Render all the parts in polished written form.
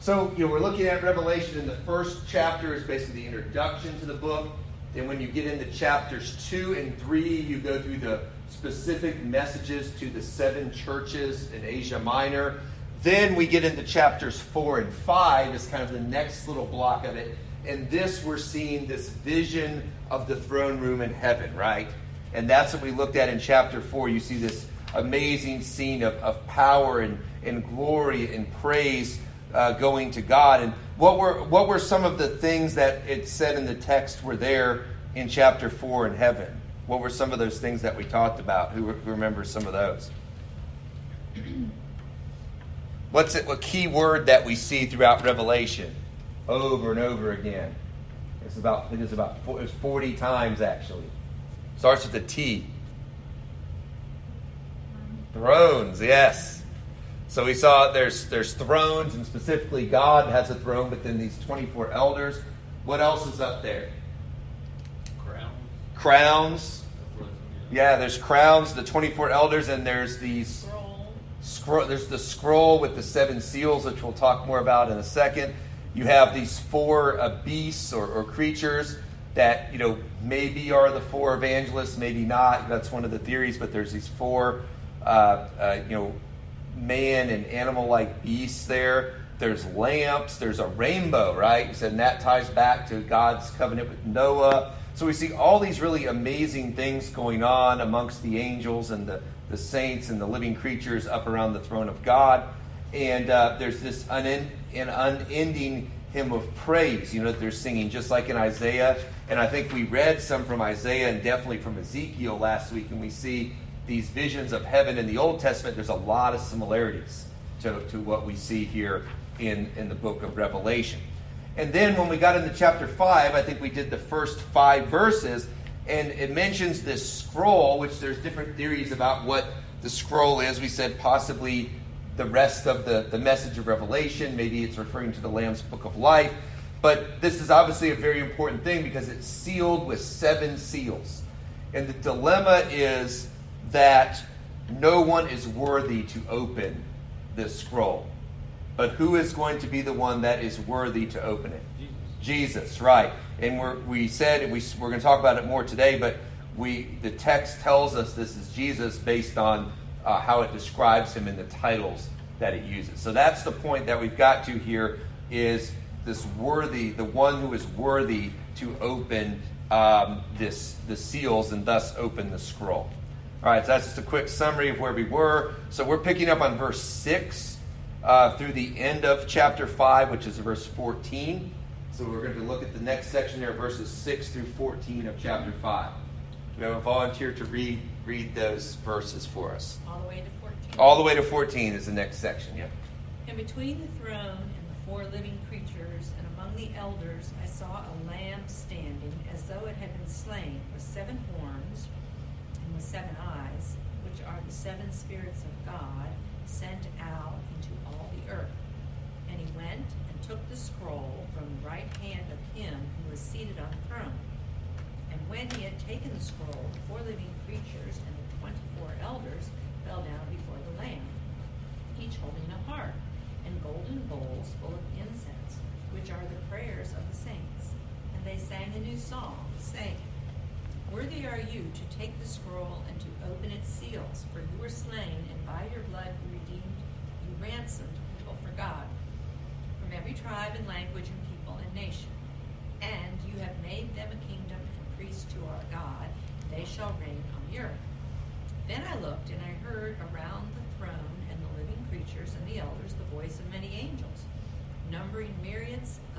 So, we're looking at Revelation, and the first chapter is basically the introduction to the book. Then when you get into chapters 2 and 3, you go through the specific messages to the 7 churches in Asia Minor. Then we get into chapters 4 and 5 as kind of the next little block of it. And this, we're seeing this vision of the throne room in heaven, right? And that's what we looked at in chapter 4. You see this amazing scene of power and glory and praise going to God. And what were some of the things that it said in the text were there in chapter 4 in heaven? What were some of those things that we talked about? Who remembers some of those? What's a key word that we see throughout Revelation over and over again? It's 40 times actually. Starts with a T. Thrones, yes. So we saw there's thrones, and specifically God has a throne, but then these 24 elders. What else is up there? Crowns. Yeah, there's crowns, the 24 elders, and there's these there's the scroll with the 7 seals, which we'll talk more about in a second. You have these 4 beasts or creatures that, maybe are the 4 evangelists, maybe not. That's one of the theories, but there's these 4, man and animal-like beasts there. There's lamps. There's a rainbow, right? And that ties back to God's covenant with Noah. So we see all these really amazing things going on amongst the angels and the saints and the living creatures up around the throne of God. And there's this unending hymn of praise, that they're singing, just like in Isaiah. And I think we read some from Isaiah and definitely from Ezekiel last week, and we see these visions of heaven in the Old Testament. There's a lot of similarities to what we see here in the book of Revelation. And then when we got into chapter 5, I think we did the first 5 verses, and it mentions this scroll, which there's different theories about what the scroll is. We said possibly the rest of the message of Revelation. Maybe it's referring to the Lamb's Book of Life. But this is obviously a very important thing because it's sealed with 7 seals. And the dilemma is that no one is worthy to open this scroll. But who is going to be the one that is worthy to open it? Jesus, right. And we said, and we're going to talk about it more today, but the text tells us this is Jesus based on how it describes him in the titles that it uses. So that's the point that we've got to here, is this worthy, the one who is worthy to open the seals and thus open the scroll. All right, so that's just a quick summary of where we were. So we're picking up on verse 6 through the end of chapter 5, which is verse 14. So we're going to look at the next section there, verses 6 through 14 of chapter 5. We have a volunteer to read those verses for us. All the way to 14. All the way to 14 is the next section, yeah. And between the throne and the 4 living creatures and among the elders, I saw a lamb standing as though it had been slain, with 7 horns and with 7 eyes, which are the 7 spirits of God sent out into all the earth. And he went and took the scroll from the right hand of him who was seated on the throne. And when he had taken the scroll, the 4 living creatures and the 24 elders fell down before the Lamb, each holding a harp and golden bowls full of incense, which are the prayers of the saints. And they sang a new song, saying, Worthy are you to take the scroll and to open its seals, for you were slain, and by your blood you redeemed, you ransomed people for God, from every tribe and language and people and nation. And you have made them a kingdom and priests to our God, and they shall reign on the earth. Then I looked, and I heard around the throne and the living creatures and the elders the voice of many angels, numbering myriads of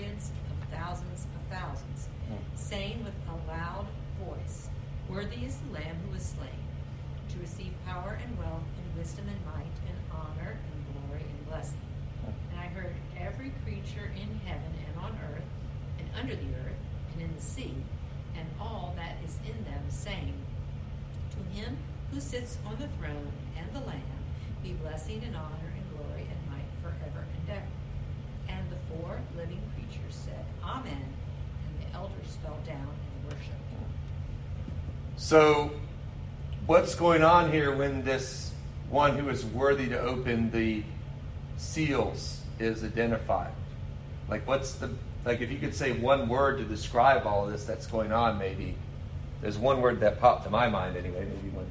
thousands of thousands, saying with a loud voice, Worthy is the Lamb who was slain, to receive power and wealth and wisdom and might and honor and glory and blessing. And I heard every creature in heaven and on earth and under the earth and in the sea and all that is in them, saying, To him who sits on the throne and the Lamb be blessing and honor and glory and might forever and ever. And the 4 living creatures said, Amen. And the elders fell down and worshipped. So what's going on here when this one who is worthy to open the seals is identified? Like, if you could say one word to describe all of this that's going on, maybe. There's one word that popped to my mind anyway. Maybe one.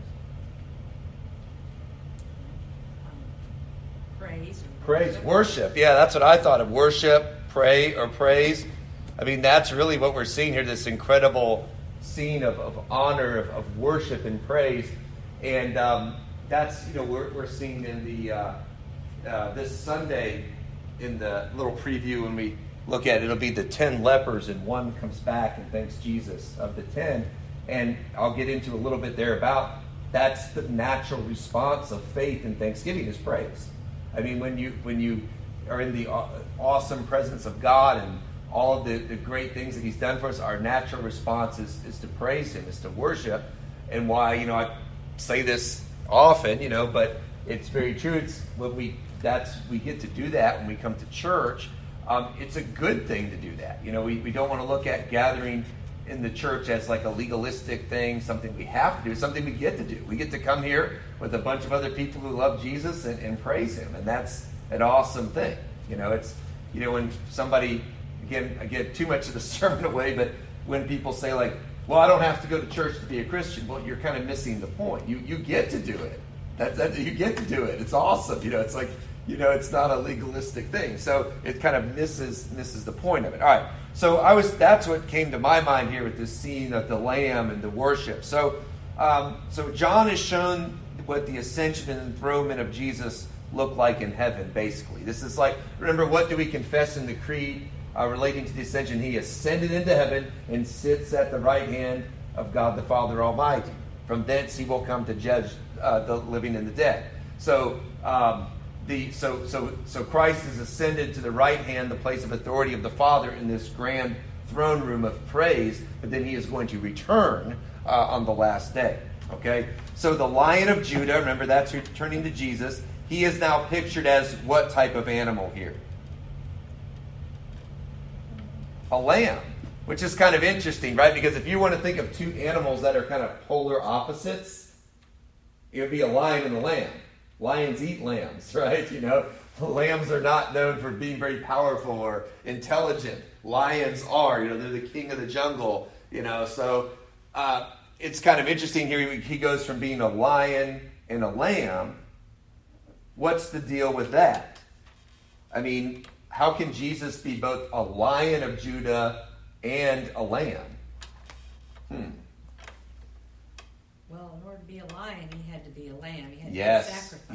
Praise. Praise, worship. Yeah, that's what I thought of. Worship, pray, or praise. I mean, that's really what we're seeing here, this incredible scene of honor, of worship and praise. And that's, we're seeing in the this Sunday in the little preview when we look at it, it'll be the 10 lepers and one comes back and thanks Jesus of the 10. And I'll get into a little bit there about that's the natural response of faith and thanksgiving is praise. I mean, when you are in the awesome presence of God and all of the great things that he's done for us, our natural response is to praise him, is to worship. And why, I say this often, but it's very true. It's when we get to do that when we come to church. It's a good thing to do that. We don't want to look at gathering in the church as like a legalistic thing, something we have to do, something we get to do. We get to come here with a bunch of other people who love Jesus and praise him, and that's an awesome thing. It's when somebody, again, I get too much of the sermon away, but when people say like, well, I don't have to go to church to be a Christian, well, you're kind of missing the point. You get to do it. You get to do it. It's awesome. It's like, it's not a legalistic thing. So it kind of misses the point of it. All right. So that's what came to my mind here with this scene of the Lamb and the worship. So John has shown what the ascension and enthronement of Jesus look like in heaven, basically. This is like, remember, what do we confess in the creed relating to the ascension? He ascended into heaven and sits at the right hand of God the Father Almighty. From thence he will come to judge the living and the dead. So Christ is ascended to the right hand, the place of authority of the Father in this grand throne room of praise, but then he is going to return on the last day. Okay? So the Lion of Judah, remember that's returning to Jesus, he is now pictured as what type of animal here? A lamb, which is kind of interesting, right? Because if you want to think of two animals that are kind of polar opposites, it would be a lion and a lamb. Lions eat lambs, right? Lambs are not known for being very powerful or intelligent. Lions are, they're the king of the jungle, So it's kind of interesting here. He goes from being a lion and a lamb. What's the deal with that? I mean, how can Jesus be both a Lion of Judah and a lamb? Well, in order to be a lion, he had to be a lamb. He had to Yes, be sacrificed.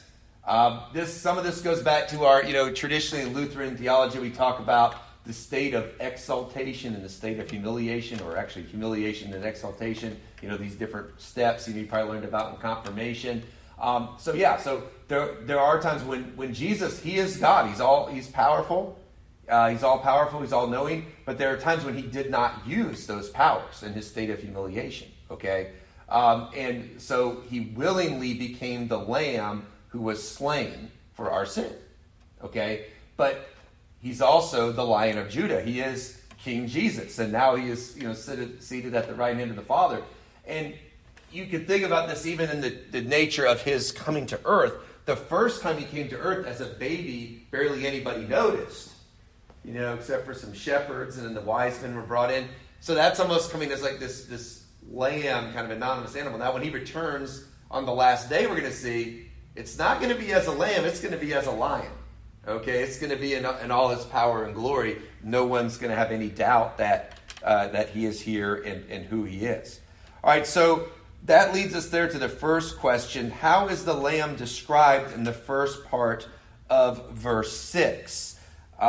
yes. Some of this goes back to our, traditionally in Lutheran theology, we talk about the state of exaltation and the state of humiliation, or actually humiliation and exaltation. These different steps you probably learned about in confirmation. So there are times when Jesus, he is God. He's powerful. He's all powerful. He's all knowing. But there are times when he did not use those powers in his state of humiliation. Okay. And so he willingly became the lamb who was slain for our sin. Okay? But he's also the Lion of Judah. He is King Jesus. And now he is, seated at the right hand of the Father. And you could think about this even in the nature of his coming to earth. The first time he came to earth as a baby, barely anybody noticed. Except for some shepherds, and then the wise men were brought in. So that's almost coming as like this lamb, kind of anonymous animal. Now when he returns on the last day, we're going to see it's not going to be as a lamb, it's going to be as a lion. Okay, it's going to be in all his power and glory. No one's going to have any doubt that he is here and who he is. All right, so that leads us there to the first question. How is the lamb described in the first part of verse 6?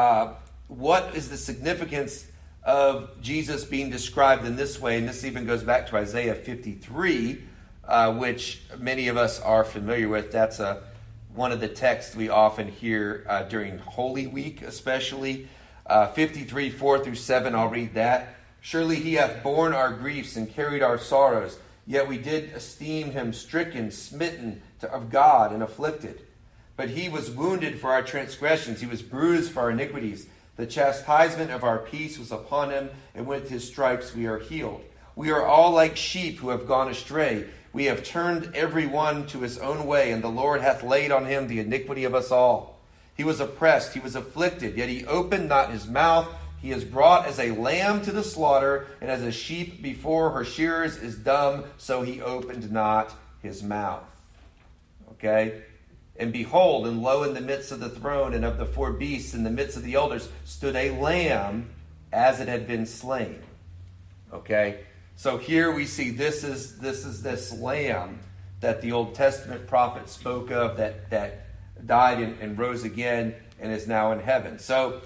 What is the significance of Jesus being described in this way? And this even goes back to Isaiah 53, which many of us are familiar with. That's one of the texts we often hear during Holy Week, especially. 53, 4 through 7, I'll read that. Surely he hath borne our griefs and carried our sorrows, yet we did esteem him stricken, smitten of God, and afflicted. But he was wounded for our transgressions, he was bruised for our iniquities. The chastisement of our peace was upon him, and with his stripes we are healed. We are all like sheep who have gone astray. We have turned every one to his own way, and the Lord hath laid on him the iniquity of us all. He was oppressed, he was afflicted, yet he opened not his mouth. He is brought as a lamb to the slaughter, and as a sheep before her shearers is dumb, so he opened not his mouth. Okay? And behold, and lo, in the midst of the throne and of the four beasts, in the midst of the elders, stood a lamb as it had been slain. Okay? So here we see this is this lamb that the Old Testament prophet spoke of, that died and rose again and is now in heaven. So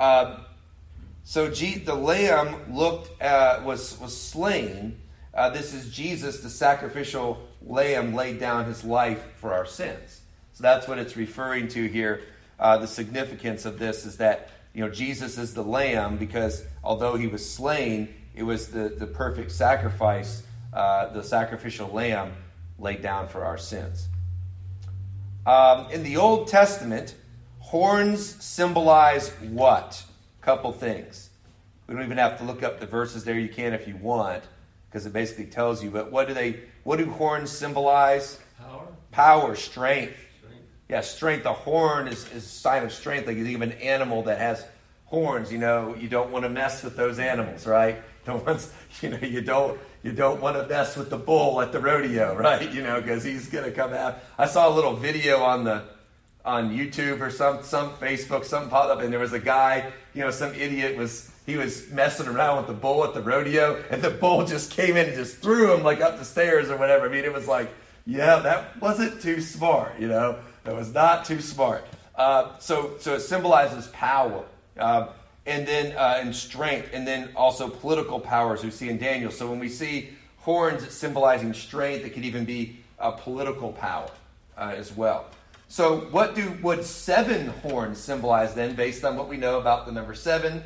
the lamb was slain. This is Jesus, the sacrificial lamb, laid down his life for our sins. So that's what it's referring to here. The significance of this is that Jesus is the lamb, because although he was slain, it was the perfect sacrifice, the sacrificial lamb laid down for our sins. In the Old Testament, horns symbolize what? Couple things. We don't even have to look up the verses there. You can if you want, because it basically tells you. But what do horns symbolize? Power, strength. Yeah, strength. A horn is a sign of strength. Like you think of an animal that has horns, you don't want to mess with those animals, right? You don't want to mess with the bull at the rodeo, right? Because he's going to come out. I saw a little video on YouTube or some Facebook, something popped up, and there was a guy, some idiot was messing around with the bull at the rodeo, and the bull just came in and just threw him like up the stairs or whatever. I mean, it was like, yeah, that wasn't too smart, That was not too smart. So it symbolizes power. And then and strength, and then also political powers we see in Daniel. So when we see horns, it's symbolizing strength. It could even be a political power as well. So what would 7 horns symbolize then, based on what we know about the number 7?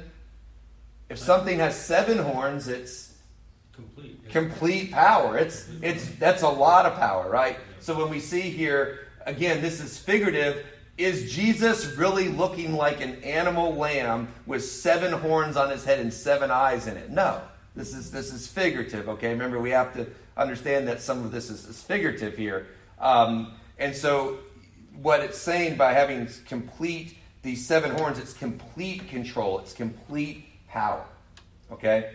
If something has 7 horns, it's complete power. That's a lot of power, right? So when we see here, again, this is figurative. Is Jesus really looking like an animal lamb with 7 horns on his head and 7 eyes in it? No. This is figurative, okay? Remember, we have to understand that some of this is figurative here. And so what it's saying by having these 7 horns, it's complete control. It's complete power, okay?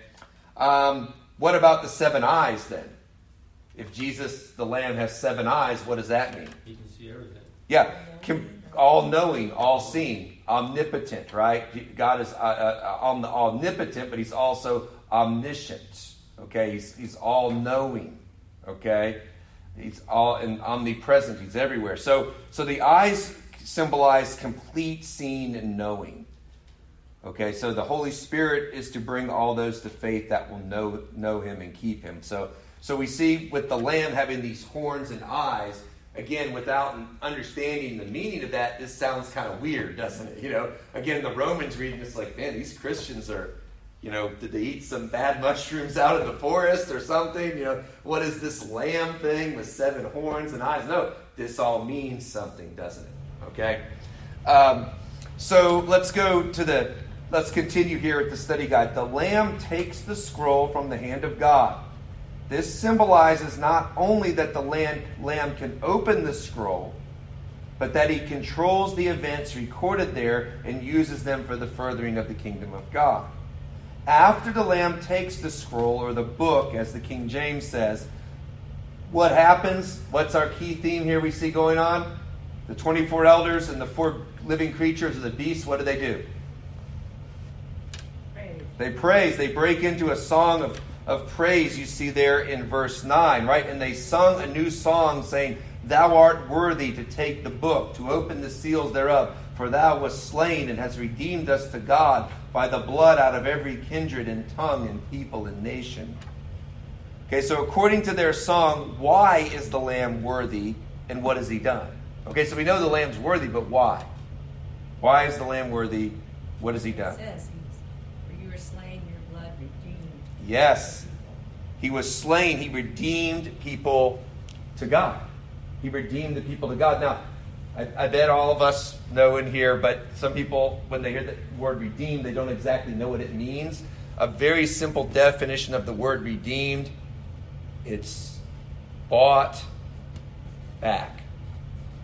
What about the 7 eyes then? If Jesus, the lamb, has 7 eyes, what does that mean? He can see everything. Yeah, all-knowing, all-seeing, omnipotent, right? God is omnipotent, but he's also omniscient, okay? He's all-knowing, okay? He's omnipresent. He's everywhere. So the eyes symbolize complete seeing and knowing, okay? So the Holy Spirit is to bring all those to faith that will know him and keep him. So we see with the lamb having these horns and eyes. Again, without understanding the meaning of that, this sounds kind of weird, doesn't it? Again, the Romans reading it's like, man, these Christians are, did they eat some bad mushrooms out of the forest or something? What is this lamb thing with 7 horns and eyes? No, this all means something, doesn't it? Okay? So let's continue here at the study guide. The lamb takes the scroll from the hand of God. This symbolizes not only that the lamb can open the scroll, but that he controls the events recorded there and uses them for the furthering of the kingdom of God. After the lamb takes the scroll, or the book, as the King James says, what happens? What's our key theme here we see going on? The 24 elders and the 4 living creatures of the beast, what do? Praise. They praise. They break into a song of praise, you see there in verse 9, right? And they sung a new song saying, Thou art worthy to take the book, to open the seals thereof, for thou wast slain and hast redeemed us to God by the blood out of every kindred and tongue and people and nation. Okay, so according to their song, why is the lamb worthy and what has he done? Okay, so we know the lamb's worthy, but why? Why is the lamb worthy? What has he done? It says, for you were slain, your blood redeemed. Yes. He was slain. He redeemed people to God. He redeemed the people to God. Now, I bet all of us know in here, but some people, when they hear the word redeemed, they don't exactly know what it means. A very simple definition of the word redeemed, it's bought back.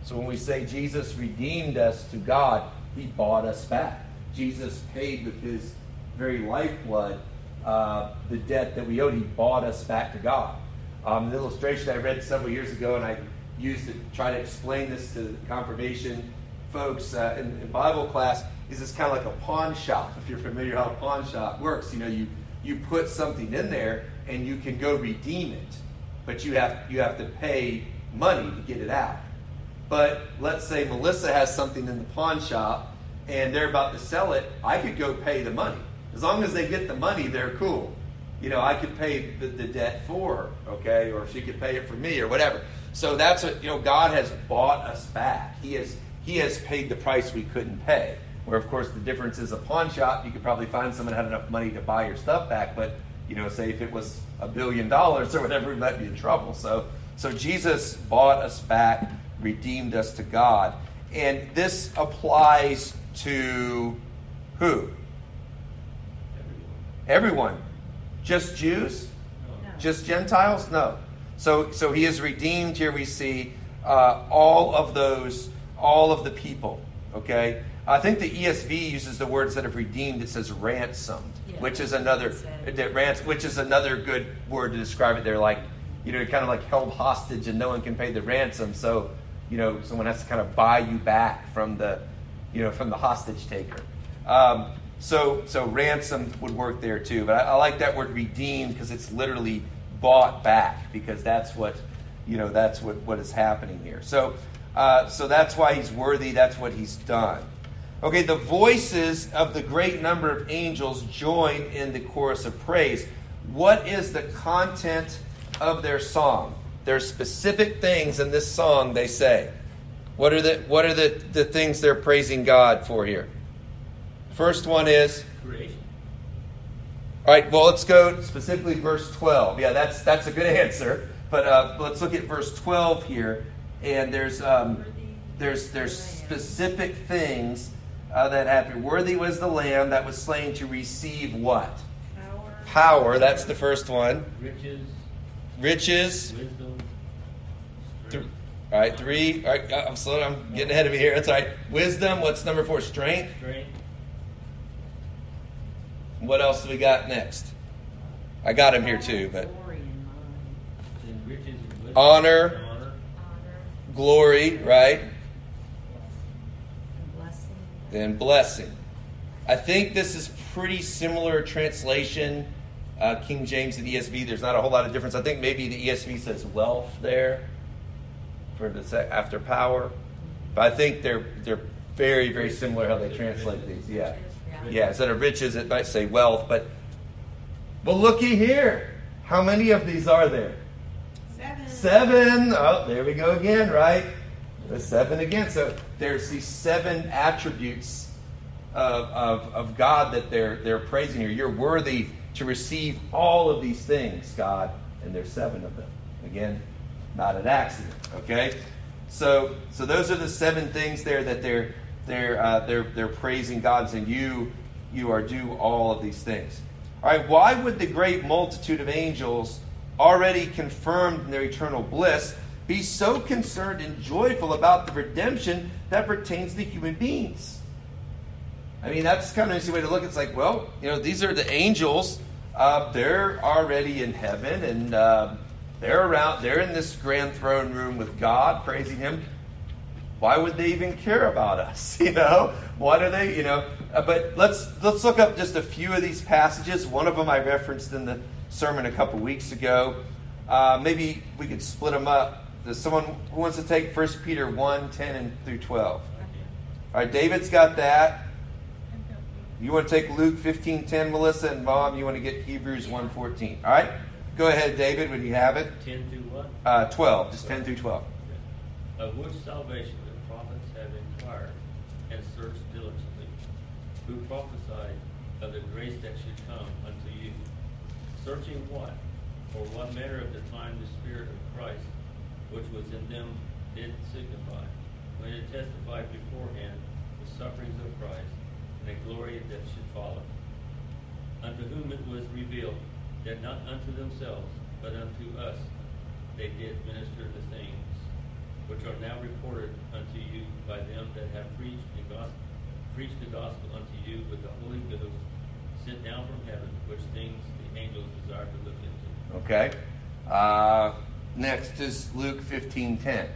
So when we say Jesus redeemed us to God, he bought us back. Jesus paid with his very lifeblood the debt that we owed. He bought us back to God. The illustration I read several years ago, and I used to try to explain this to the confirmation folks in Bible class, is it's kind of like a pawn shop. If you're familiar how a pawn shop works, you put something in there and you can go redeem it, but you have to pay money to get it out. But let's say Melissa has something in the pawn shop and they're about to sell it. I could go pay the money. As long as they get the money, they're cool. I could pay the debt for her, okay? Or she could pay it for me or whatever. So that's what, God has bought us back. He has paid the price we couldn't pay. Where, of course, the difference is a pawn shop. You could probably find someone who had enough money to buy your stuff back. But, say if it was $1 billion or whatever, we might be in trouble. So Jesus bought us back, redeemed us to God. And this applies to who? Everyone. Just Jews? No. Just Gentiles? No. So he is redeemed. Here we see all of the people. Okay? I think the ESV uses the word instead of redeemed, it says ransomed, which is another good word to describe it. They're like, kind of like held hostage and no one can pay the ransom. So, someone has to kind of buy you back from the hostage taker. So ransom would work there too. But I like that word redeemed because it's literally bought back, because that's what is happening here. So that's why he's worthy. That's what he's done. Okay, the voices of the great number of angels join in the chorus of praise. What is the content of their song? There's specific things in this song they say. What are the things they're praising God for here? First one is creation. All right, well, let's go specifically verse 12. Yeah, that's a good answer. But let's look at verse 12 here. And there's specific things that happen. Worthy was the Lamb that was slain to receive what? Power. That's the first one. Riches. Wisdom. All right, 3. All right, I'm getting ahead of me here. That's all right. Wisdom. What's number 4? Strength. What else do we got next? I got him here too, but honor, glory, right? Then blessing. I think this is pretty similar translation. King James and ESV. There's not a whole lot of difference. I think maybe the ESV says wealth there for the after power, but I think they're very, very similar how they translate these. Yeah. Yeah, instead of riches, it might say wealth. But looky here. How many of these are there? 7. Oh, there we go again, right? The 7 again. So there's these 7 attributes of God that they're praising here. You're worthy to receive all of these things, God. And there's 7 of them. Again, not an accident. Okay? So those are the 7 things there that they're praising God, and you are due all of these things. All right, why would the great multitude of angels, already confirmed in their eternal bliss, be so concerned and joyful about the redemption that pertains to human beings? I mean, that's kind of an interesting way to look. It's like, well, these are the angels. They're already in heaven, and they're in this grand throne room with God, praising Him. Why would they even care about us? What are they? But let's look up just a few of these passages. One of them I referenced in the sermon a couple weeks ago. Maybe we could split them up. There's someone who wants to take 1 Peter 1, 10 and through 12. All right, David's got that. You want to take Luke 15, 10, Melissa, and Mom, you want to get Hebrews 1, 14. All right, go ahead, David, when you have it. 10 through what? 12, just 10 through 12. Of which salvation the prophets have inquired and searched diligently, who prophesied of the grace that should come unto you, searching what, or what manner of the time the Spirit of Christ, which was in them, did signify, when it testified beforehand the sufferings of Christ, and the glory that should follow. Unto whom it was revealed that not unto themselves, but unto us they did minister the things which are now reported unto you by them that have preached the gospel unto you with the Holy Ghost sent down from heaven, which things the angels desire to look into. Okay. Next is Luke 15:10.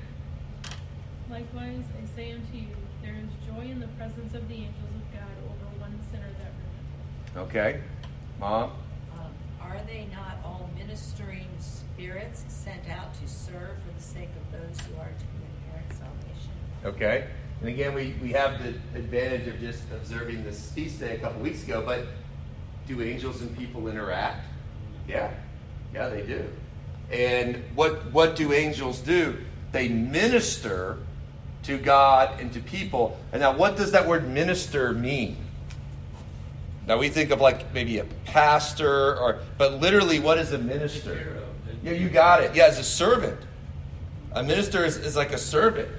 Likewise, I say unto you, there is joy in the presence of the angels of God over one sinner that repenteth. Okay. Mom? Are they not all ministering spirits sent out to serve for the sake of those who are to inherit salvation? Okay. And again, we have the advantage of just observing this feast day a couple weeks ago, but do angels and people interact? Yeah. Yeah, they do. And what do angels do? They minister to God and to people. And now, what does that word minister mean? Now, we think of like maybe a pastor, but literally, what is a minister? Yeah, you got it. Yeah, as a servant. A minister is like a servant.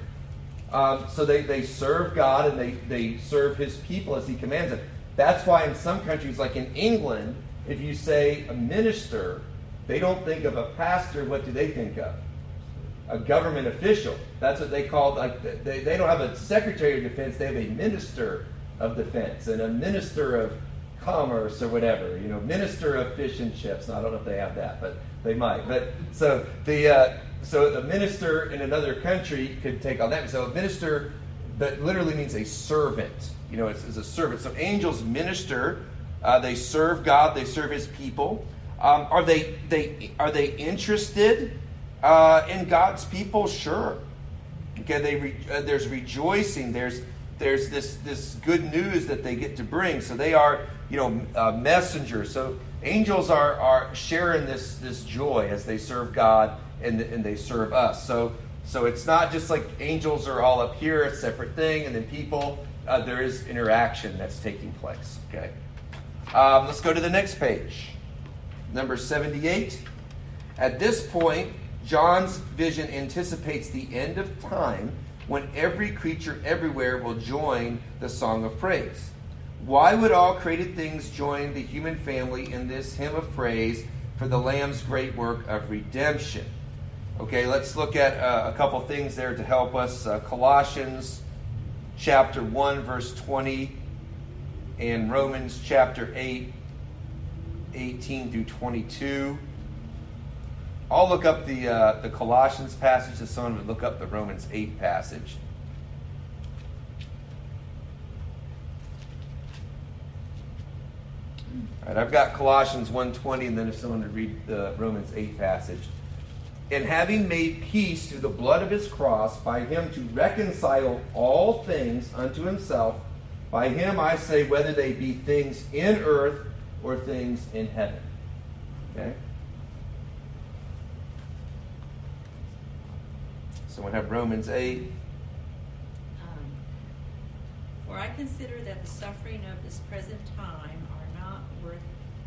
So they serve God and they serve his people as he commands it. That's why in some countries, like in England, if you say a minister, they don't think of a pastor. What do they think of? A government official. That's what they call, like, they don't have a secretary of defense. They have a minister of defense and a minister of commerce or whatever. You know, minister of fish and chips. I don't know if they have that, but they might. But so the minister in another country could take on that. So a minister that literally means a servant. You know, it's a servant. So angels minister. They serve God. They serve his people. Are they interested in God's people? Sure. Okay. There's rejoicing. There's this good news that they get to bring. So they are, messengers. So angels are sharing this joy as they serve God and they serve us. So it's not just like angels are all up here, a separate thing, and then people. There is interaction that's taking place. Okay. Let's go to the next page. Number 78. At this point, John's vision anticipates the end of time when every creature everywhere will join the song of praise. Why would all created things join the human family in this hymn of praise for the Lamb's great work of redemption? Okay, let's look at a couple things there to help us. Colossians chapter 1, verse 20, and Romans chapter 8, 18 through 22. I'll look up the Colossians passage, as someone would look up the Romans 8 passage. All right, I've got Colossians 1:20, and then if someone would read the Romans 8 passage. And having made peace through the blood of his cross, by him to reconcile all things unto himself, by him I say, whether they be things in earth or things in heaven. Okay? Someone have Romans 8. For I consider that the sufferings of this present time are not worth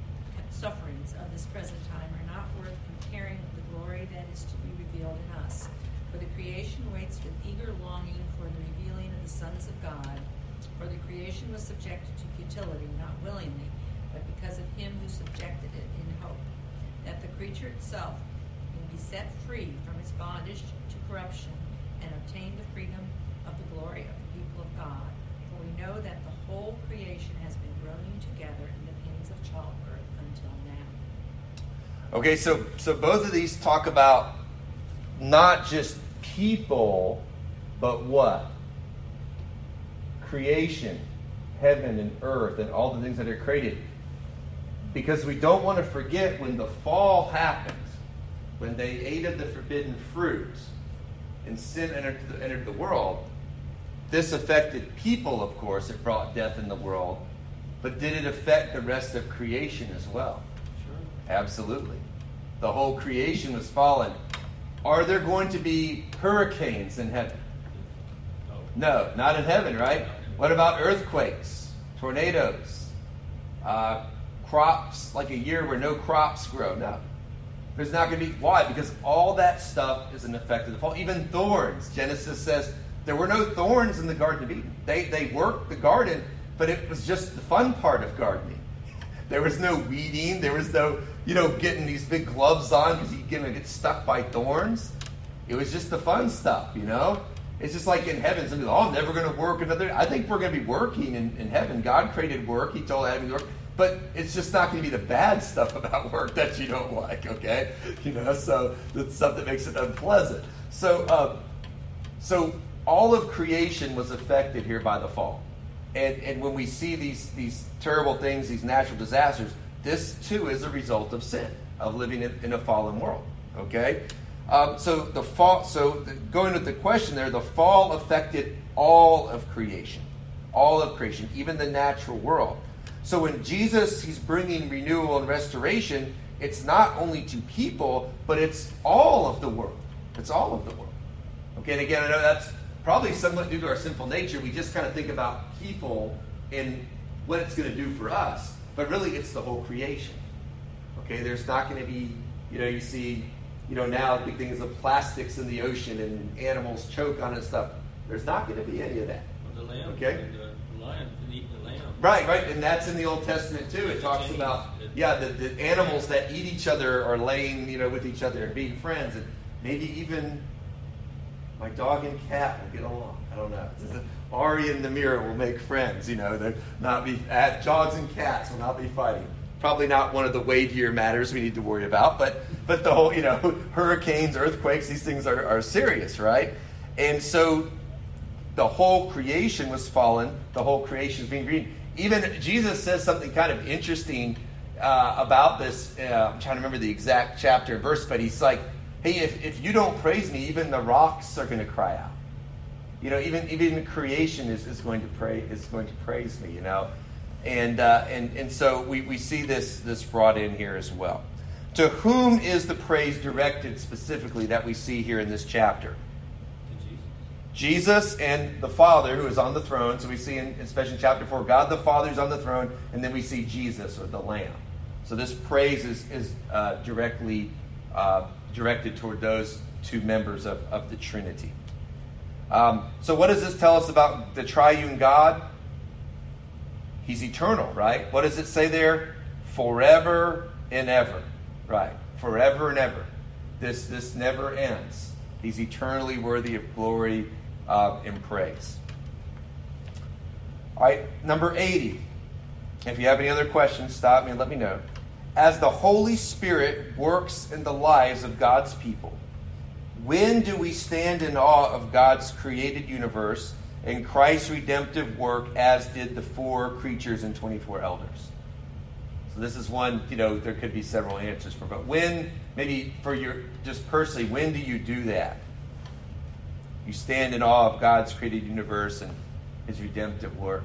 comparing with the glory that is to be revealed in us. For the creation waits with eager longing for the revealing of the sons of God. For the creation was subjected to futility, not willingly, but because of him who subjected it in hope, that the creature itself may be set free from its bondage to corruption and obtain the freedom of the glory of the people of God. For we know that the whole creation has been groaning together in the pains of childbirth until now. Okay, so both of these talk about not just people, but what? Creation, heaven and earth, and all the things that are created. Because we don't want to forget when the fall happened, when they ate of the forbidden fruit and sin entered the world, this affected people, of course. It brought death in the world. But did it affect the rest of creation as well? Sure. Absolutely. The whole creation was fallen. Are there going to be hurricanes in heaven? No, not in heaven, right? What about earthquakes, tornadoes, crops, like a year where no crops grow? No. There's not going to be. Why? Because all that stuff is an effect of the fall. Even thorns. Genesis says there were no thorns in the Garden of Eden. They worked the garden, but it was just the fun part of gardening. There was no weeding. There was no, getting these big gloves on because you're going to get stuck by thorns. It was just the fun stuff, you know? It's just like in heaven, some people, I'm never going to work another. I think we're going to be working in heaven. God created work. He told Adam to work. But it's just not going to be the bad stuff about work that you don't like, okay? You know, so the stuff that makes it unpleasant. So all of creation was affected here by the fall. And when we see these terrible things, these natural disasters, this too is a result of sin, of living in a fallen world, okay? Going with the question there, the fall affected all of creation, even the natural world. So when Jesus, he's bringing renewal and restoration, it's not only to people, but it's all of the world. It's all of the world. Okay, and again, I know that's probably somewhat due to our sinful nature. We just kind of think about people and what it's going to do for us, but really it's the whole creation. Okay, there's not going to be, you see, now the big thing is the plastics in the ocean and animals choke on it and stuff. There's not going to be any of that. Well, the lamb, okay? The lion can eat the lamb. Right, and that's in the Old Testament too. It talks about, the animals that eat each other are laying, with each other and being friends, and maybe even my dog and cat will get along. I don't know. Ari and Namira will make friends. They'll not be dogs and cats will not be fighting. Probably not one of the weightier matters we need to worry about, but the whole, hurricanes, earthquakes, these things are serious, right? And so the whole creation was fallen. The whole creation is being green. Even Jesus says something kind of interesting about this. I'm trying to remember the exact chapter and verse, but he's like, hey, if you don't praise me, even the rocks are going to cry out. Even creation is going to praise me, And so we see this brought in here as well. To whom is the praise directed specifically that we see here in this chapter? To Jesus and the Father who is on the throne. So we see especially in chapter 4, God the Father is on the throne, and then we see Jesus or the Lamb. So this praise is directly directed toward those two members of the Trinity. So what does this tell us about the triune God? He's eternal, right? What does it say there? Forever and ever, right? Forever and ever. This never ends. He's eternally worthy of glory and praise. All right, number 80. If you have any other questions, stop me and let me know. As the Holy Spirit works in the lives of God's people, when do we stand in awe of God's created universe and Christ's redemptive work, as did the 4 creatures and 24 elders? So this is one, there could be several answers for, but when, maybe for just personally, when do you do that? You stand in awe of God's created universe and his redemptive work.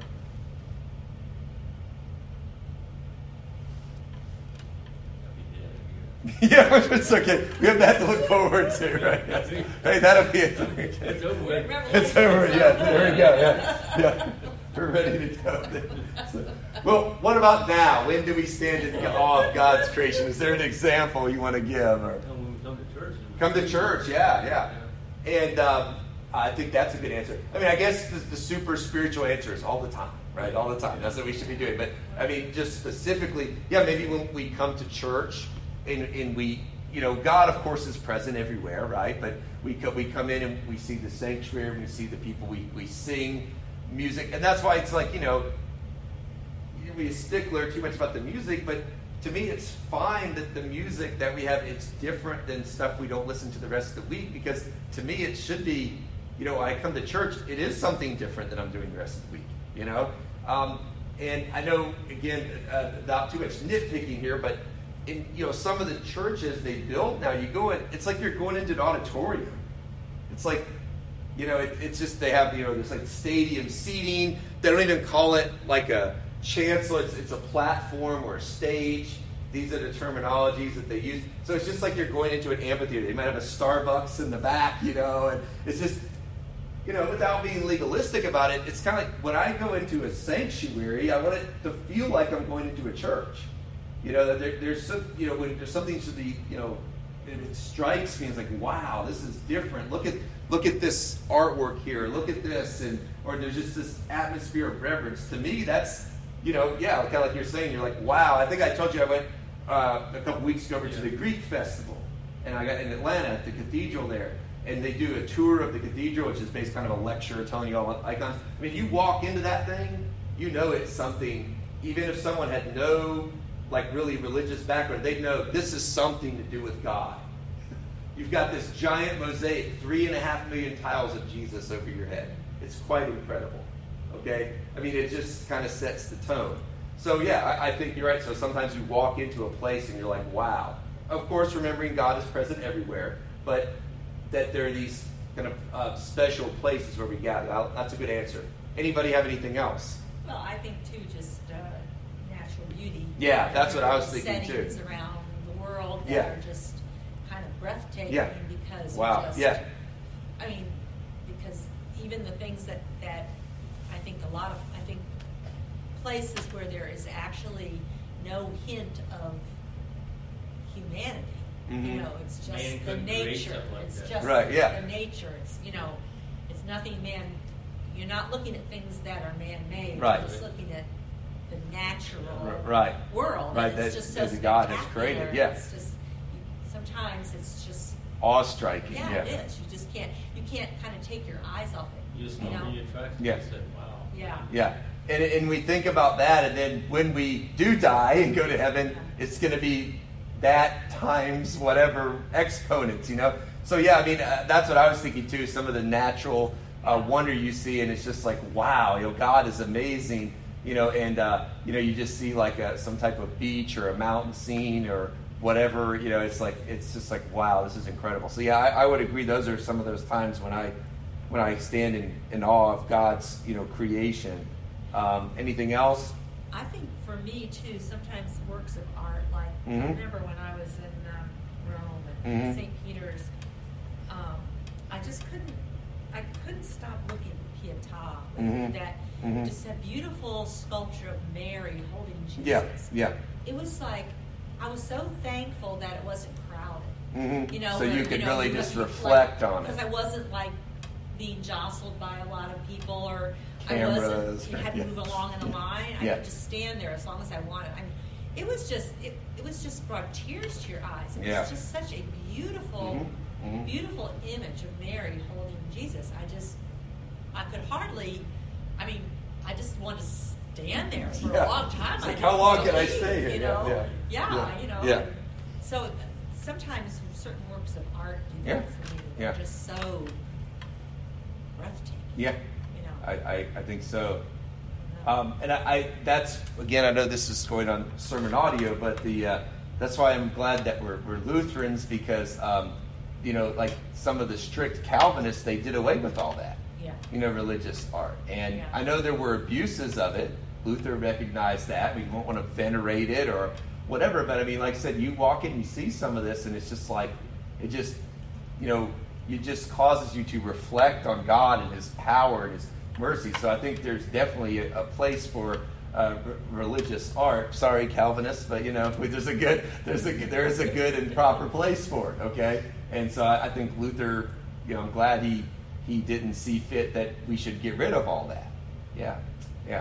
Yeah, it's okay. We have that to look forward to, right? Hey, that'll be it. It's over with. It's over. Yeah, there we go. Yeah. We're ready to go. Well, what about now? When do we stand in awe of God's creation? Is there an example you want to give? Or Come to church. Come to church. Yeah. And I think that's a good answer. I mean, I guess the super spiritual answer is all the time, right? All the time. That's what we should be doing. But I mean, just specifically, maybe when we come to church. And we, God, of course, is present everywhere, right? But we come in and we see the sanctuary, we see the people, we sing music. And that's why it's like, we stickler too much about the music, but to me it's fine that the music that we have, it's different than stuff we don't listen to the rest of the week, because to me it should be, I come to church, it is something different than I'm doing the rest of the week, And I know, again, without too much nitpicking here, but in some of the churches they build now, you go in, it's like you're going into an auditorium. It's like, it's just, they have, there's like stadium seating. They don't even call it like a chancel. It's a platform or a stage. These are the terminologies that they use. So it's just like you're going into an amphitheater. They might have a Starbucks in the back, and it's just, without being legalistic about it, it's kind of like when I go into a sanctuary, I want it to feel like I'm going into a church. That there's some, when there's something to the, it strikes me, it's like, wow, this is different. Look at this artwork here. Look at this, or there's just this atmosphere of reverence. To me, that's, kind of like you're saying. You're like, wow. I think I told you I went a couple weeks ago over to the Greek festival, and I got in Atlanta at the cathedral there, and they do a tour of the cathedral, which is based kind of a lecture telling you all about icons. I mean, you walk into that thing, you know it's something, even if someone had no like really religious background, they'd know this is something to do with God. You've got this giant mosaic, 3.5 million tiles of Jesus over your head. It's quite incredible. Okay? I mean, it just kind of sets the tone. So yeah, I think you're right. So sometimes you walk into a place and you're like, wow. Of course, remembering God is present everywhere, but that there are these kind of special places where we gather. That's a good answer. Anybody have anything else? Well, I think too, just natural beauty. Yeah, that's what I was thinking too. Settings around the world that Yeah. are just kind of breathtaking Yeah. because Wow. of just, Yeah. I mean, because even the things that I think I think places where there is actually no hint of humanity. Mhm. You know, it's just Man the couldn't create nature. something like It's that. just Right, yeah. the nature. It's, you know, it's nothing man. You're not looking at things that are man-made. Right. You're just looking at the natural Right. world. Right, And it's that- just so that God has spectacular. created, yeah. It's just, sometimes it's just, Awe-striking. yeah, Yeah. it is. You can't kind of take your eyes off it. You just you know? open your tracks and Yeah. said, wow. Yeah. Yeah. And we think about that, and then when we do die and go to heaven, it's going to be that times whatever exponents, you know? So, yeah, I mean, that's what I was thinking, too. Some of the natural wonder you see, and it's just like, wow, you know, God is amazing, you know, and, you know, you just see like some type of beach or a mountain scene or whatever, you know, it's just like, wow, this is incredible. So, yeah, I would agree. Those are some of those times when I stand in awe of God's, you know, creation. Anything else? I think for me too, sometimes works of art, like I Mhm. remember when I was in Rome at Mhm. St. Peter's, I just couldn't stop looking at Pietà. Mhm. That Mhm. just that beautiful sculpture of Mary holding Jesus. Yeah, yeah. It was like I was so thankful that it wasn't crowded. Mhm. You know, So you where, could know, really because just you- reflect on it. because I wasn't like being jostled by a lot of people, or Cameras, I wasn't. You had to yeah. move along in a line. I Yeah. could just stand there as long as I wanted. I mean, it was just brought tears to your eyes. It was Yeah. just such a beautiful, Mhm. Mhm. beautiful image of Mary holding Jesus. I could hardly. I mean, I just wanted to stand there for Yeah. a long time. It's I like, didn't how long want to can I leave, stay here? You Yeah, know? yeah. Yeah. You know. Yeah. So sometimes certain works of art do Yeah. that for me. They're Yeah. just so breathtaking. Yeah, You know. I think so. And I that's, again, I know this is going on sermon audio, but that's why I'm glad that we're Lutherans, because, you know, like some of the strict Calvinists, they did away with all that. Yeah. You know, religious art. And Yeah. I know there were abuses of it. Luther recognized that. We won't want to venerate it or whatever. But I mean, like I said, you walk in and you see some of this, and it's just like, it just, you know, it just causes you to reflect on God and His power and His mercy. So I think there's definitely a place for religious art. Sorry, Calvinists, but you know, there is a good and proper place for it. Okay, and so I think Luther, you know, I'm glad he didn't see fit that we should get rid of all that. Yeah.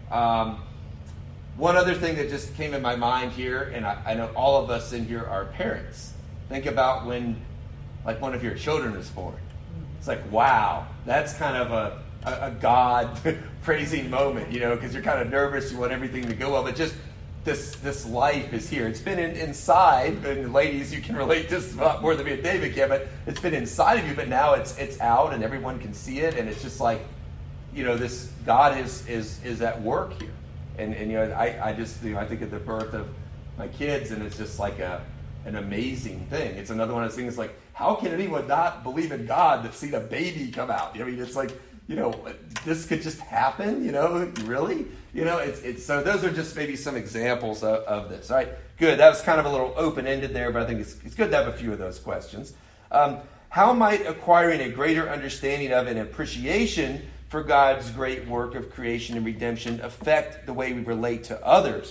One other thing that just came in my mind here, and I know all of us in here are parents. Think about when, like, one of your children is born. It's like, wow, that's kind of a God praising moment, you know, because you're kind of nervous, you want everything to go well, but just this life is here. It's been inside, and ladies, you can relate to this a lot more than me and David can, but it's been inside of you, but now it's out and everyone can see it, and it's just like, you know, this God is at work here. And you know, I just, you know, I think of the birth of my kids, and it's just like an amazing thing. It's another one of those things like, how can anyone not believe in God that's seen a baby come out? I mean, it's like, you know, this could just happen, you know, really? You know, it's so those are just maybe some examples of this. All right, good. That was kind of a little open-ended there, but I think it's good to have a few of those questions. How might acquiring a greater understanding of and appreciation for God's great work of creation and redemption affect the way we relate to others?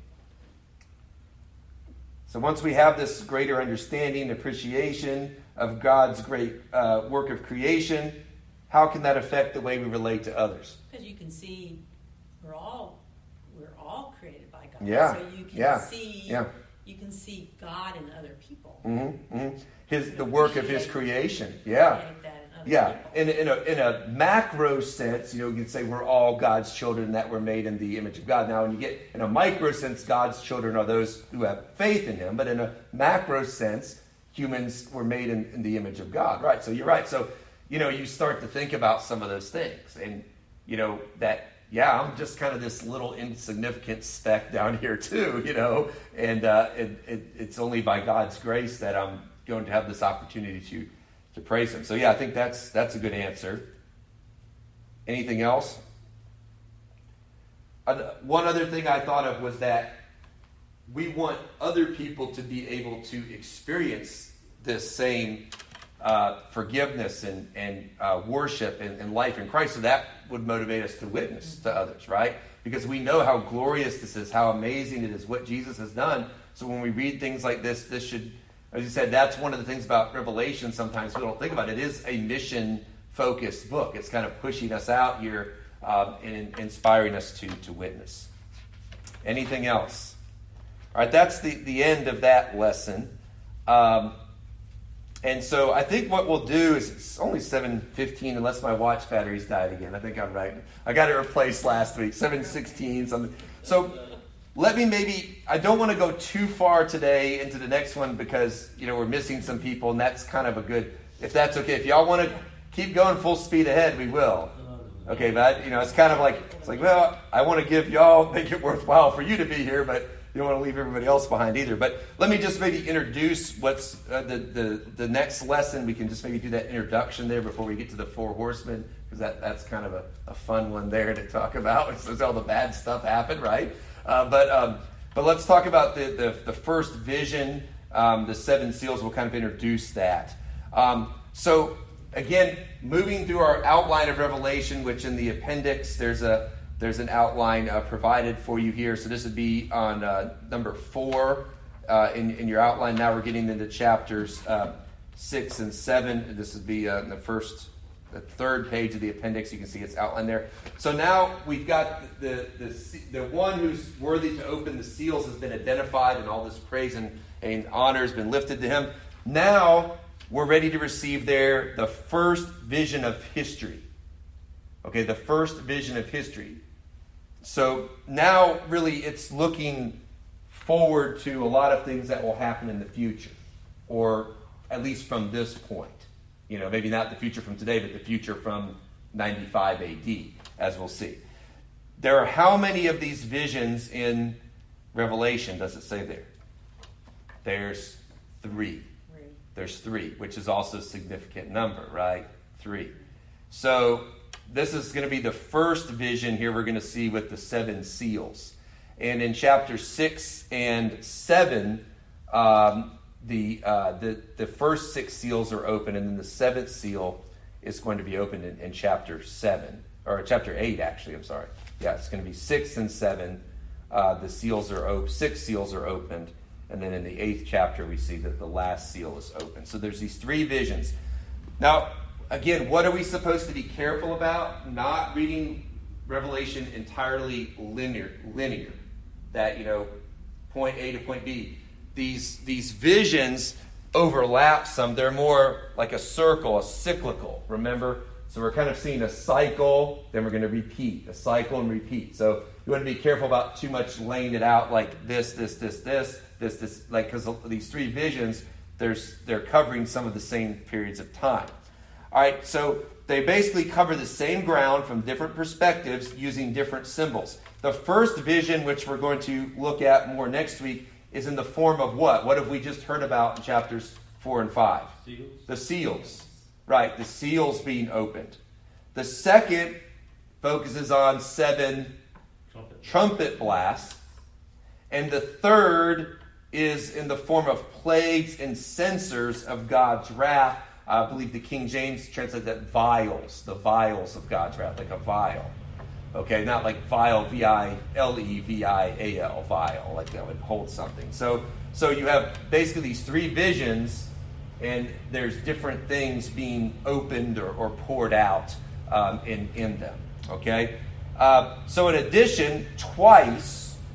So once we have this greater understanding, appreciation of God's great work of creation, how can that affect the way we relate to others? Because you can see we're all created by God. Yeah. So you can Yeah. see Yeah. you can see God in other people. The work of his creation. Yeah. Yeah, in a macro sense, you can say we're all God's children, that we're made in the image of God. Now, when you get in a micro sense, God's children are those who have faith in him. But in a macro sense, humans were made in the image of God, right? So you're right. So, you start to think about some of those things. And, that, yeah, I'm just kind of this little insignificant speck down here too, And it's only by God's grace that I'm going to have this opportunity to praise him. So yeah, I think that's a good answer. Anything else? One other thing I thought of was that we want other people to be able to experience this same forgiveness and worship and life in Christ. So that would motivate us to witness to others, right? Because we know how glorious this is, how amazing it is, what Jesus has done. So when we read things like this should, as you said, that's one of the things about Revelation sometimes we don't think about. It is a mission-focused book. It's kind of pushing us out here and inspiring us to witness. Anything else? All right, that's the end of that lesson. And so I think what we'll do is, it's only 7:15 unless my watch battery's died again. I think I'm right. I got it replaced last week, 7:16 something. So let me I don't want to go too far today into the next one because, we're missing some people, and that's kind of a good, if that's okay. If y'all want to keep going full speed ahead, we will. Okay, but, it's kind of like, well, I want to give y'all, make it worthwhile for you to be here, but you don't want to leave everybody else behind either. But let me just maybe introduce what's the next lesson. We can just maybe do that introduction there before we get to the four horsemen, because that's kind of a fun one there to talk about. So all the bad stuff happened, right? But let's talk about the first vision, the seven seals. We'll kind of introduce that. So again, moving through our outline of Revelation, which in the appendix there's an outline provided for you here. So this would be on number 4 in your outline. Now we're getting into chapters 6 and 7. This would be in the third page of the appendix. You can see it's outlined there. So now we've got the one who's worthy to open the seals has been identified, and all this praise and honor has been lifted to him. Now we're ready to receive the first vision of history. Okay, the first vision of history. So now really it's looking forward to a lot of things that will happen in the future, or at least from this point. Maybe not the future from today, but the future from 95 AD, as we'll see. There are how many of these visions in Revelation does it say there? There's 3. There's 3, which is also a significant number, right? 3. So this is going to be the first vision here we're going to see with the 7 seals. And in chapter 6 and 7, the first 6 seals are open, and then the 7th seal is going to be opened in chapter 7, or chapter 8, actually. I'm sorry. Yeah, it's going to be 6 and 7. The seals are open. 6 seals are opened, and then in the 8th chapter we see that the last seal is open. So there's these 3 visions. Now, again, what are we supposed to be careful about? Not reading Revelation entirely linear. That, point A to point B. These visions overlap some. They're more like a circle, a cyclical, remember? So we're kind of seeing a cycle, then we're going to repeat, a cycle and repeat. So you want to be careful about too much laying it out like this, like, because these 3 visions, they're covering some of the same periods of time. All right, so they basically cover the same ground from different perspectives using different symbols. The first vision, which we're going to look at more next week, is in the form of what? What have we just heard about in chapters 4 and 5? Seals. The seals. Right, the seals being opened. The second focuses on 7 trumpet blasts. And the third is in the form of plagues and censers of God's wrath. I believe the King James translates that vials, the vials of God's wrath, like a vial. Okay, not like vial, V-I-L-E-V-I-A-L, vial, like that would hold something. So you have basically these 3 visions, and there's different things being opened or poured out in them. Okay? So in addition, twice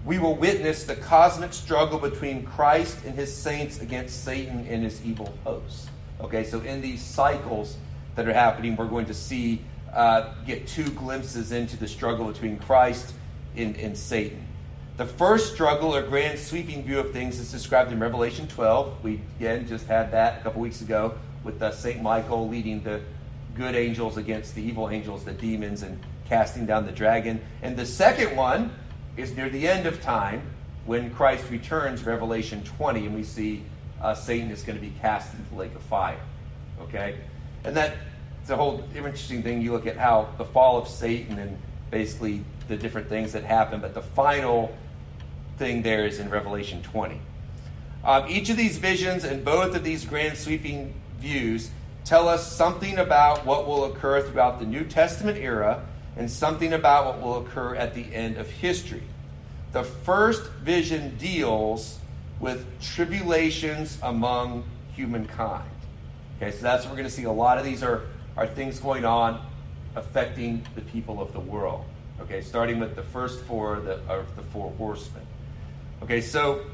we will witness the cosmic struggle between Christ and his saints against Satan and his evil hosts. Okay, so in these cycles that are happening, we're going to see, get two glimpses into the struggle between Christ and Satan. The first struggle, or grand sweeping view of things, is described in Revelation 12. We, again, just had that a couple weeks ago with St. Michael leading the good angels against the evil angels, the demons, and casting down the dragon. And the second one is near the end of time when Christ returns, Revelation 20, and we see Satan is going to be cast into the lake of fire. Okay? And that's a whole interesting thing. You look at how the fall of Satan and basically the different things that happen, but the final thing there is in Revelation 20. Each of these visions and both of these grand sweeping views tell us something about what will occur throughout the New Testament era and something about what will occur at the end of history. The first vision deals with tribulations among humankind. Okay, so that's what we're going to see. A lot of these are things going on affecting the people of the world. Okay, starting with the first four, the four horsemen. Okay, so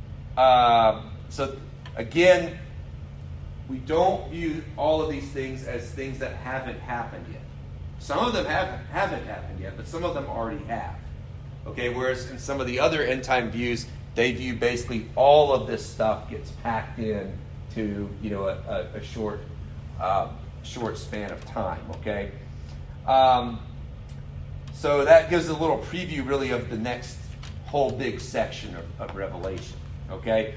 again, we don't view all of these things as things that haven't happened yet. Some of them haven't happened yet, but some of them already have. Okay, whereas in some of the other end time views, they view basically all of this stuff gets packed in to a short span of time. Okay, so that gives a little preview really of the next whole big section of Revelation. Okay.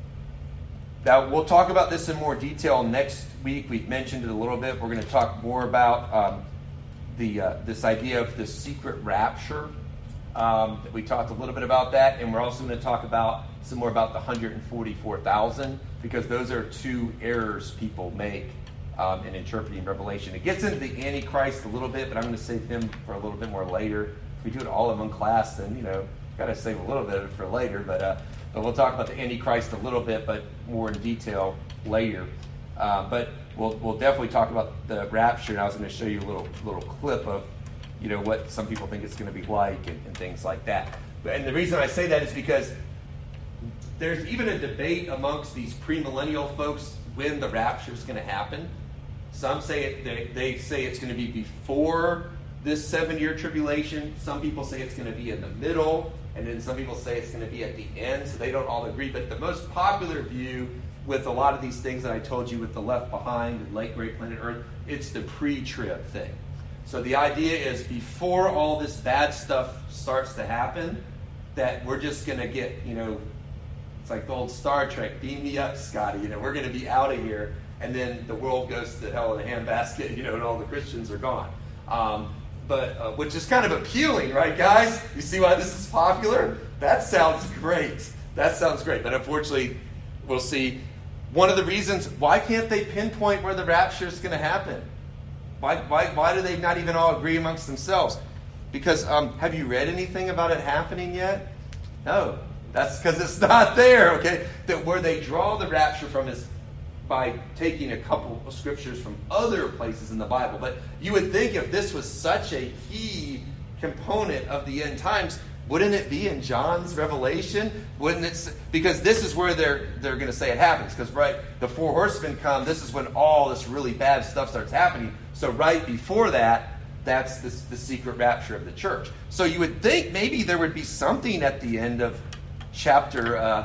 Now, we'll talk about this in more detail next week. We've mentioned it a little bit. We're going to talk more about this idea of the secret rapture. We talked a little bit about that, and we're also going to talk about some more about the 144,000, because those are two errors people make in interpreting Revelation. It gets into the Antichrist a little bit, but I'm going to save him for a little bit more later. If we do it all in one class, then, got to save a little bit of it for later, but we'll talk about the Antichrist a little bit, but more in detail later. But we'll definitely talk about the rapture, and I was going to show you a little clip of what some people think it's going to be like and things like that. And the reason I say that is because there's even a debate amongst these premillennial folks when the rapture is going to happen. Some say they say it's going to be before this 7-year tribulation. Some people say it's going to be in the middle, and then some people say it's going to be at the end, so they don't all agree. But the most popular view with a lot of these things that I told you with the Left Behind and Late Great Planet Earth, it's the pre-trib thing. So the idea is before all this bad stuff starts to happen, that we're just going to get, it's like the old Star Trek, beam me up, Scotty, we're going to be out of here, and then the world goes to hell in a handbasket, and all the Christians are gone. But which is kind of appealing, right, guys? You see why this is popular? That sounds great. But unfortunately, we'll see. One of the reasons, why can't they pinpoint where the rapture is going to happen? Why do they not even all agree amongst themselves? Because have you read anything about it happening yet? No. That's because it's not there, okay? That where they draw the rapture from is by taking a couple of scriptures from other places in the Bible. But you would think if this was such a key component of the end times, wouldn't it be in John's Revelation? Wouldn't it? Because this is where they're going to say it happens. Because the four horsemen come. This is when all this really bad stuff starts happening. So right before that, that's the secret rapture of the church. So you would think maybe there would be something at the end of chapter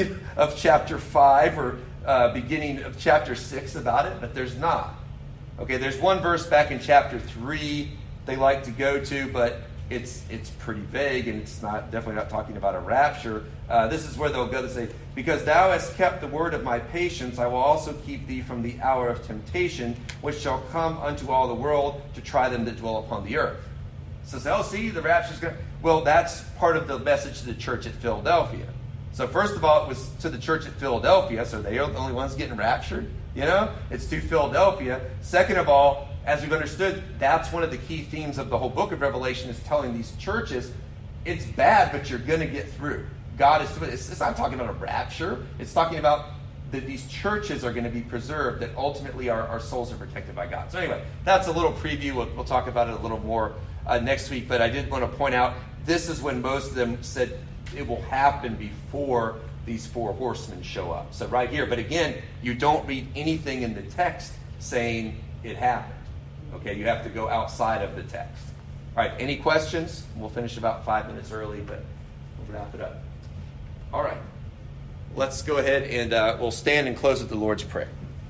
5 or beginning of chapter 6 about it, but there's not. Okay, there's one verse back in chapter 3 they like to go to, but it's pretty vague, and it's definitely not talking about a rapture. This is where they'll go to say, because thou hast kept the word of my patience, I will also keep thee from the hour of temptation, which shall come unto all the world to try them that dwell upon the earth. So see, the rapture's going to... Well, that's part of the message to the church at Philadelphia. So first of all, it was to the church at Philadelphia, so they are the only ones getting raptured. It's to Philadelphia. Second of all, as we've understood, that's one of the key themes of the whole book of Revelation, is telling these churches, it's bad, but you're going to get through. God is... It's not talking about a rapture. It's talking about that these churches are going to be preserved, that ultimately our souls are protected by God. So anyway, that's a little preview. We'll talk about it a little more next week, but I did want to point out, this is when most of them said it will happen before these 4 horsemen show up. So right here, but again, you don't read anything in the text saying it happened. Okay, you have to go outside of the text. All right, any questions? We'll finish about 5 minutes early, but we'll wrap it up. All right, let's go ahead and we'll stand and close with the Lord's Prayer.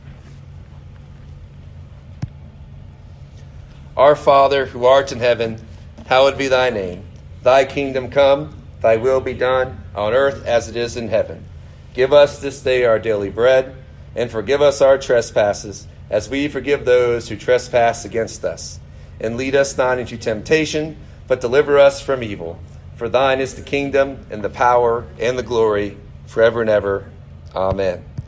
Our Father, who art in heaven, hallowed be thy name. Thy kingdom come, thy will be done, on earth as it is in heaven. Give us this day our daily bread, and forgive us our trespasses, as we forgive those who trespass against us. And lead us not into temptation, but deliver us from evil. For thine is the kingdom, and the power, and the glory, forever and ever. Amen.